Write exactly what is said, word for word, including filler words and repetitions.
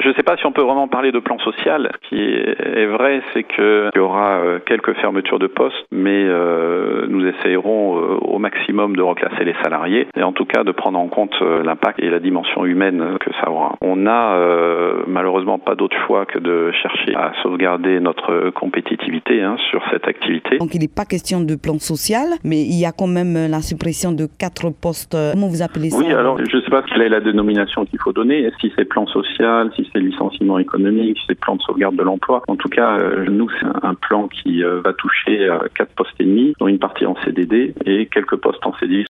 je ne sais pas si on peut vraiment parler de plan social. Ce qui est vrai, c'est qu'il y aura quelques fermetures de postes, mais euh, nous essayerons euh, au maximum de reclasser les salariés et en tout cas de prendre en compte euh, l'impact et la dimension humaine que ça aura. On n'a euh, malheureusement pas d'autre choix que de chercher à sauvegarder notre compétitivité hein, sur cette activité. Donc il n'est pas question de plan social, mais il y a quand même la suppression de quatre postes. Comment vous appelez ça? Oui, alors je ne sais pas quelle est la dénomination qu'il faut donner. Si c'est plan social, si c'est licenciement économique, si c'est plan de sauvegarde de l'emploi. En tout cas, euh, nous, c'est un plan qui euh, va toucher euh, quatre postes et demi, dont une partie en C D D et quelques postes en C D I.